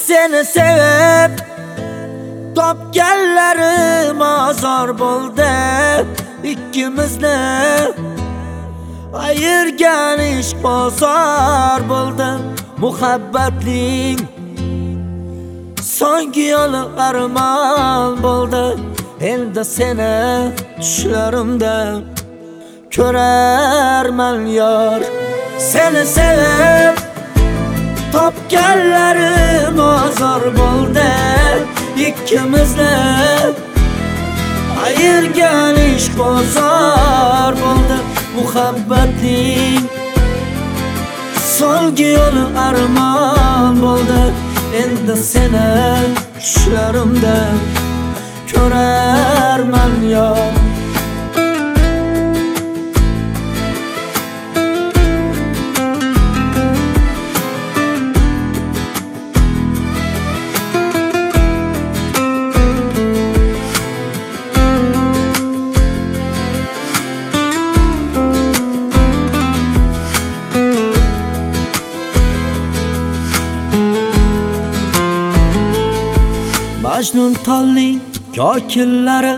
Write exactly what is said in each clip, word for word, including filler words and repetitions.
Seni sevib topganlarim azor bo'ldi. Ikkimizni ayirgan ish bozor bo'ldi. Muhabbatning so'nggi yo'li armon bo'ldi. Endi seni tushlarimda ko'rarman yor. Seni sevib topganlarim azor bo'ldi. Ikkimizni ayirgan ish bozor bo'ldi. Muhabbatning so'nggi yo'li armon bo'ldi. Endi seni tushlarimda ko'rarman yor. Majnun tolning kokillari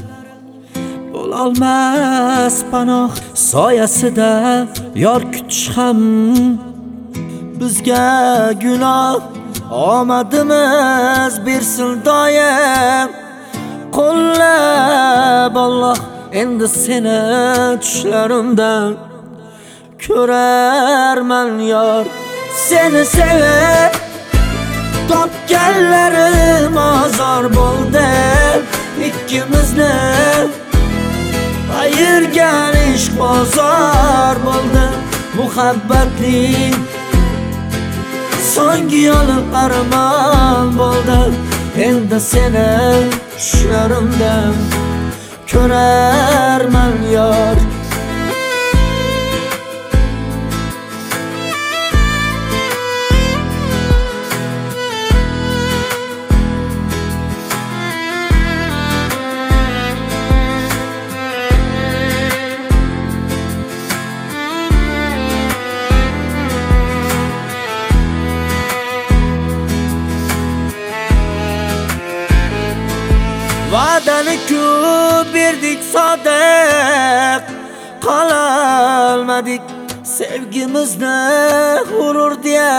bo'lolmas panoh. Soyasida yor kutish ham bizga gunoh. Omadimiz bersin doim qo'llab Alloh. Endi seni tushlarimda ko'rarman yor. Seni sevib topganlarim azor bo'ldi. Ikkimizni ayirgan ish bozor bo'ldi. Muhabbatning so'nggi yo'li armon bo'ldi. Endi seni tushlarimda ko'rarman yor. Va'dani ko'p berdik sodiq, qololmadik. Sevgimizni g'urur deya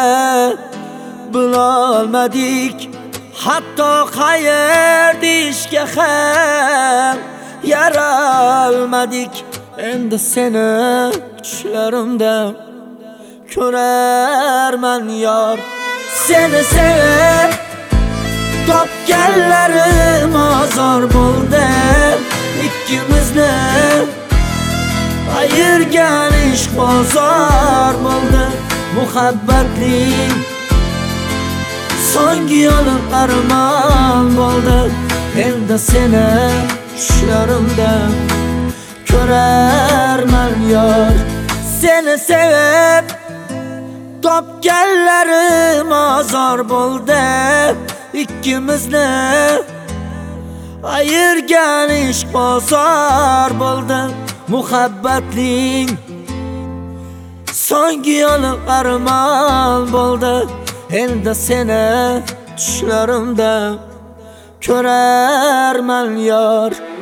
bilolmadik. Hatto xayr deyishga ham yaralmadik. Endi seni tushlarimda ko'rarman yor. Seni sevib topganlarim azor bo'ldi. Ikkimizni ayirgan ish bozor bo'ldi. Muhabbatning so'nggi yo'li armon bo'ldi. Endi seni tushlarimda ko'rarman yor. Seni sevib topganlarim azor bo'ldi. Ikkimizni ayirgan ish bozor bo'ldi. Muhabbatning so'nggi yo'li armon bo'ldi. Endi seni tushlarimda ko'rarman yor.